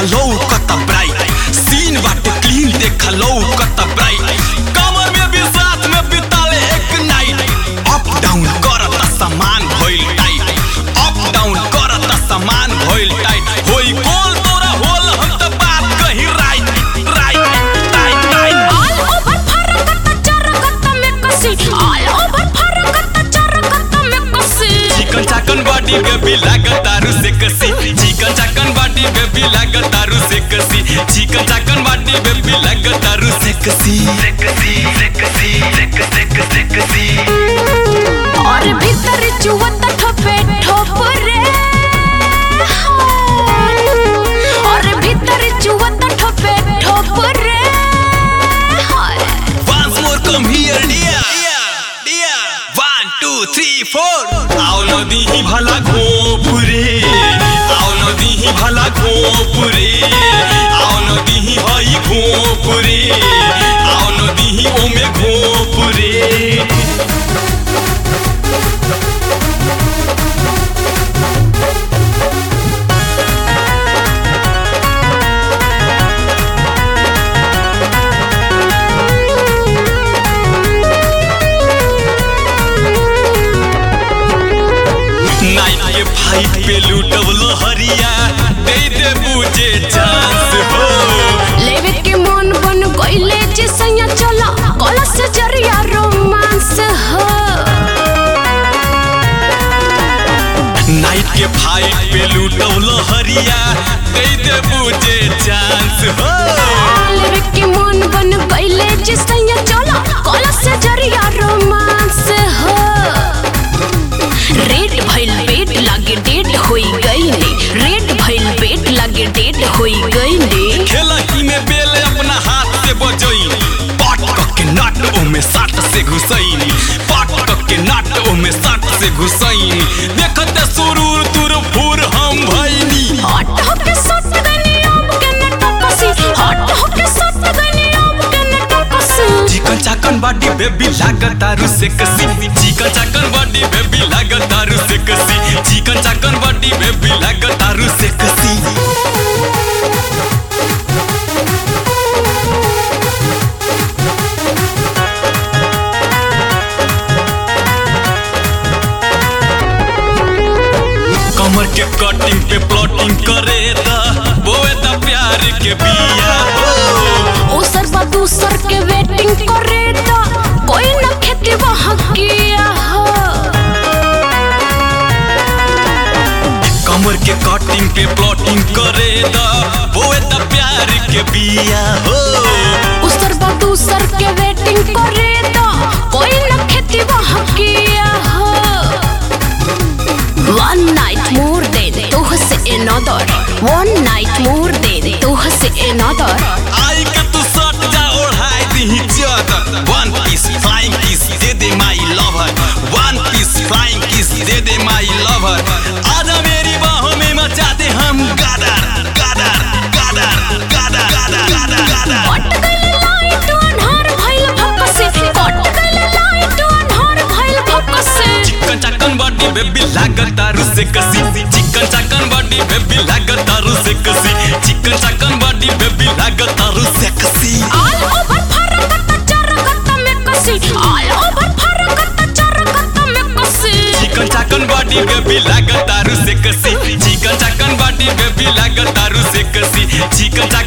देखलो कत bright scene बाटे क्लीन देखलो कत ब्राइट कमर में भी साथ में बिताले एक नाइट अप डाउन करता सामान भइल टाइट अप डाउन करता सामान भइल टाइट होई गोल तोरा होल हम त बात कही right right right right all over फरकत चरकत में कसी ऑल ओवर फरकत चरकत में कसी चिकन चाकन बॉडी बेबी लागत दारू से कसी चिकन चाकन बॉडी बेबी लागत दारू से कसी चिकन चाकन बॉडी बेबी लागत दारू से कसी कसी और भीतर चुवत ठोपे ठोप रे और भीतर चुवत ठोपे ठोप रे once more come here dear 1 2 3 4 आओ नदी ही भला घोपुरे आओ नदी ही भला घोपुरे आओ नदी ही हई घोपुरे आओ नदी ही ओमे घोपुरे फाइट पे लूटवलो हरिया दे दे बुझे चांस हो लेवे के मन बन गइले जे सैया चला कला से जरिया रोमांस हो नाइट के फाइट पे लूटवलो हरिया दे दे बुझे चांस हो लेवे के मन बन गइले जे सैया चला कला से जरिया रोमांस हो रेड भइल पेट लागे डेट होई गई ने रेड भइल पेट लागे डेट होई गई ने खेला ही में बेल अपना हाथ से बजई पट के नाट ओ में साट से घुसईनी पट के नाट ओ में साट से घुसईनी देखते सुरूर तुर फुर हम भईनी हट होके सट गनी अब के न टकसी हट होके सट गनी अब के न टकसी चिकन चाकन बॉडी बेबी लागत दारू से कसी चिकन चाकन बॉडी बेबी लागत दारू से कसी चिकन चाकन बॉडी बेबी लागत दारू से कसी कमर के कटिंग पे प्लॉटिंग करे दा बोए दा प्यार के बिया हो ओ सरबा दूसर के वेटिंग करे ता कोई न खेती वहां किया हो कमर के कटिंग पे प्लॉटिंग करे दा बोए दा प्यार के बिया हो ओ सरबा दूसर के वेटिंग करे ता कोई न खेती वहां किया हो One night more than तोह से another One night more than तोह से another आई के तू सट जा ओढ़ाई दी चादर वन पीस फ्लाइंग किस दे दे my lover one piece flying kiss दे दे माय लवर आजा मेरी बाहों में मचा दे हम गादर गादर गादर गादर गादर गादर कट गइल लाइट अनहार भइल भपसे कट गइल लाइट अनहार भइल भपसे चिकन चाकन बॉडी बेबी लागत दारू से कसी चिकन चाकन बॉडी बेबी लागत दारू से कसी चिकन चाकन बॉडी बेबी लागत दारू से कसी ऑल ओवर फरकत चरकत में कसी ऑल ओवर फरकत चरकत में कसी चिकन चाकन बॉडी बेबी लागत दारू से कसी चिकन चाकन बॉडी बेबी लागत दारू से कसी चिकन